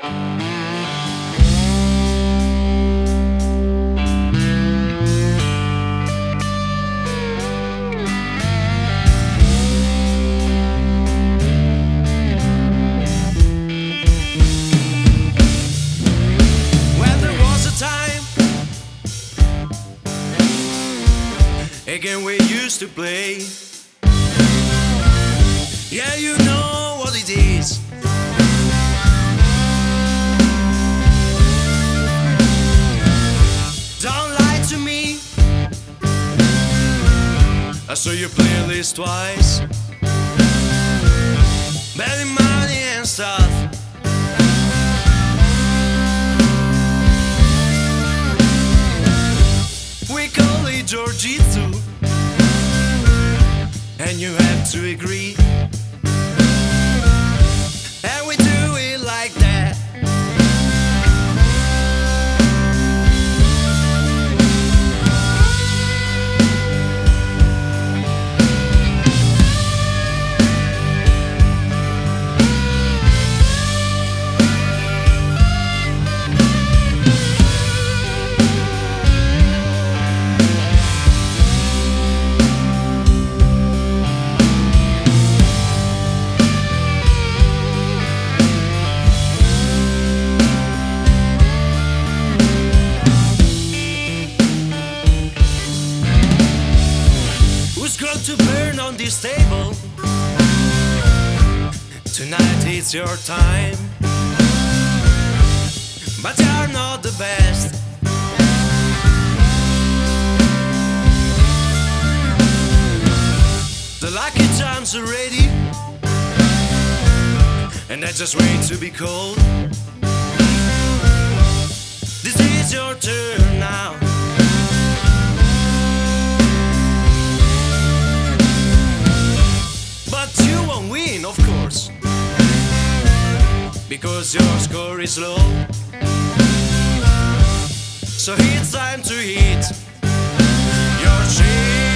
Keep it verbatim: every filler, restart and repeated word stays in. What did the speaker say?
Again we used to play. Yeah, you know what it is. Don't lie to me. I saw your playlist twice, betting money and stuff. We call it Jiu-Jitsu, and you have to agree. And we do it like that. To burn on this table. Tonight it's your time, but you're not the best. The lucky times are ready, and I just wait to be called. This is your turn now. But you won't win, of course, because your score is low. So it's time to hit your shit.